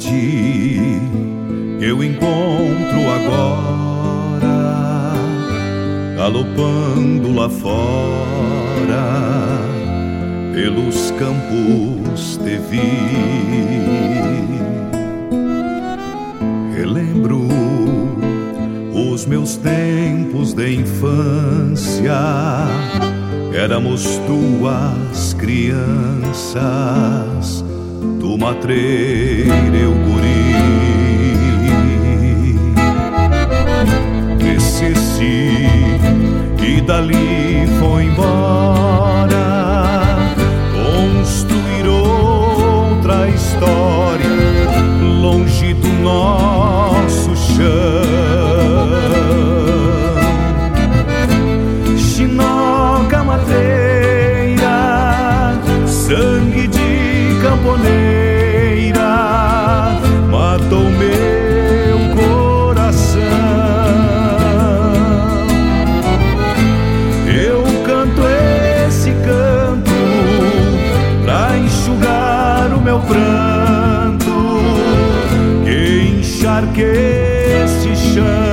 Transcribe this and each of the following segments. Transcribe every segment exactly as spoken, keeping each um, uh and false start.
ti que eu encontro agora, galopando lá fora, pelos campos te vi. Relembro os meus tempos de infância, éramos duas crianças, do matreiro eu guri. Cresci e dali foi embora, construir outra história, longe do nosso chão. Chinoca mateira, sangue de camponeira, matou meu coração. Eu canto esse canto pra enxugar o meu pranto, que encharque esse chão.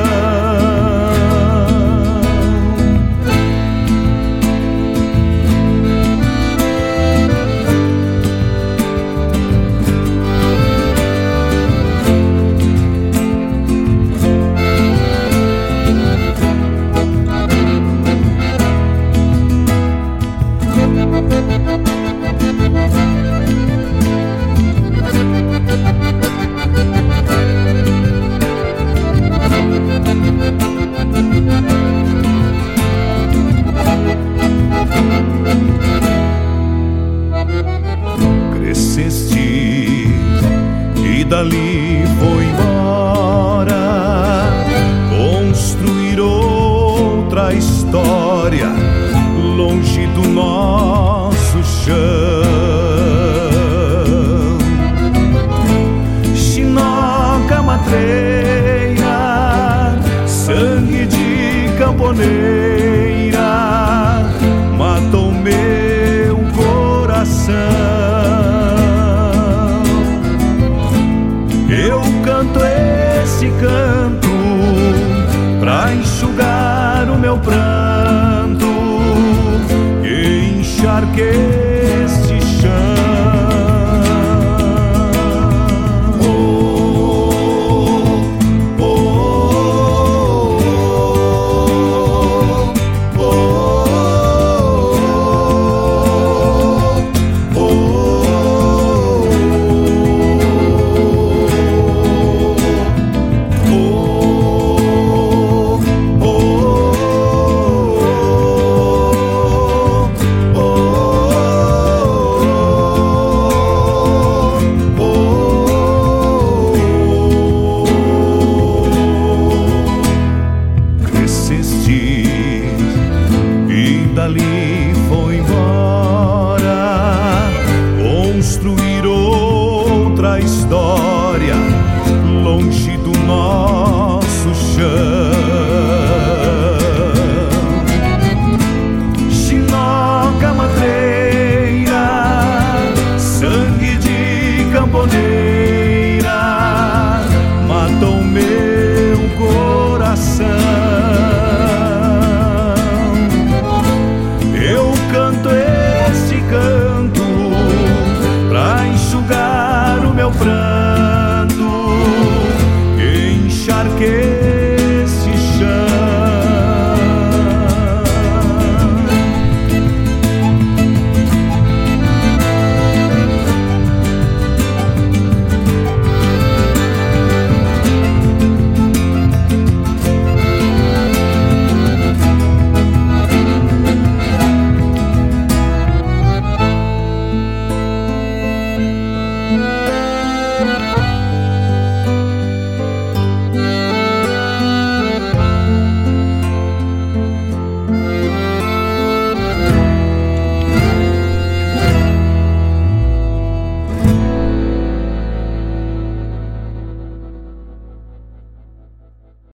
Cresceste e dali foi embora, construir outra história, longe do nosso chão. Chinoca matreira, sangue de camponeira, matou meu coração. Eu canto esse canto pra enxugar o meu pranto, e encharquei